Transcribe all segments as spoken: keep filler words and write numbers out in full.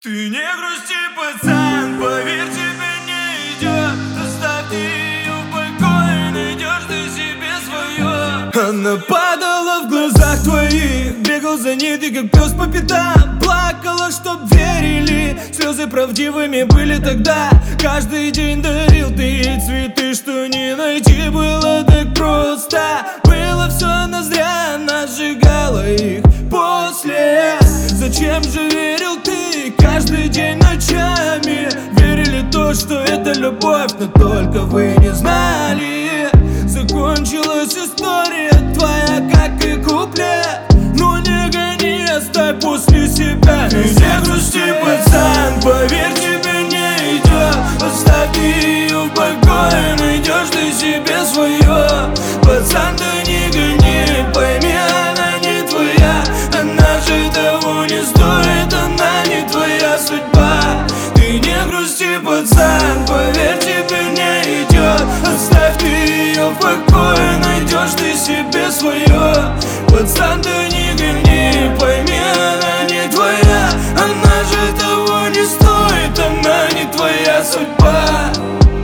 Ты не грусти, пацан, поверь, тебе не идет. Оставь ее в покое, найдешь ты себе свое. Она падала в глазах твоих, бегал за ней ты как пес по пятам. Плакала, чтоб верили, слезы правдивыми были тогда. Каждый день дарил ты ей цветы, что не найти было так просто. Было все на зря, она сжигала их после. Зачем же верил ты каждый день ночами? Верили то, что это любовь, но только вы не знали. Закончилась история твоя, как и куплет. Но не гони, оставь после себя. Ты не грусти, пацан, поверь, тебе не идет. Оставь ее в покое, найдешь ты себе свое. Пацан, да не гони, пойми, она не твоя. Она же того не стоит, она не твоя судьба. Ты не грусти, пацан, поверь, тебе не идет. Оставь ты ее в покое, найдешь ты себе свое. Пацан, да не гони, пойми, она не твоя. Она же того не стоит, она не твоя судьба.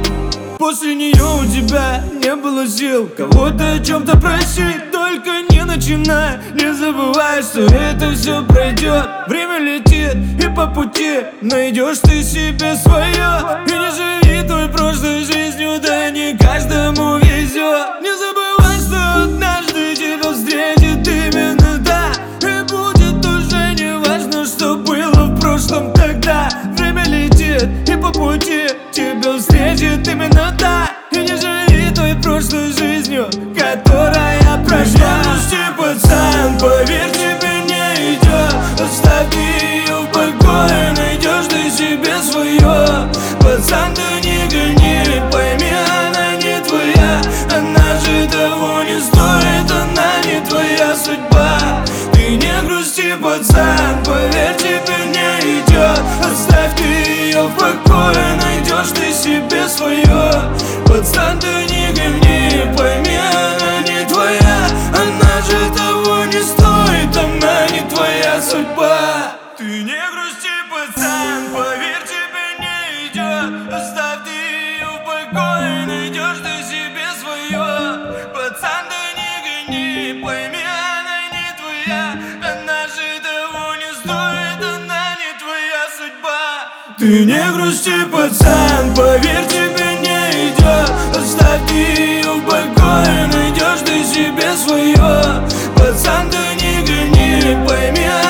После нее у тебя не было сил кого-то о чем-то просить. Только не начинай, не забывай, что это все пройдет. Время летит, и по пути найдешь ты себе свое. И не живи той прошлой жизнью, да не каждому везет. Не забывай, что однажды тебя встретит именно та. И будет уже не важно, что было в прошлом тогда. Время летит, и по пути тебя встретит именно та. И не живи той прошлой жизнью, которая прошла. Не грусти, пацан, поверь, тебе не идет. Оставь ее в покое, найдешь ты себе свое. Пацан, да не гони, пойми, она не твоя. Она же того не стоит, она не твоя судьба. Ты не грусти, пацан, поверь, тебе не идет. Оставь ты ее в покое, найдешь ты себе свое. Пацан, да не гони, пойми, она не твоя. Она же того не стоит, она не твоя судьба. Ты не грусти, пацан, поверь, тебе не идет. Оставь ты ее в покое, найдешь ты себе свое. Пацан, да не гони, пойми, она не твоя. Она же того не стоит, она не твоя судьба. Ты не грусти, пацан, поверь, тебе не идет. Оставь ты ее в покое, найдешь ты себе свое. Пацан, да не гони, пойми,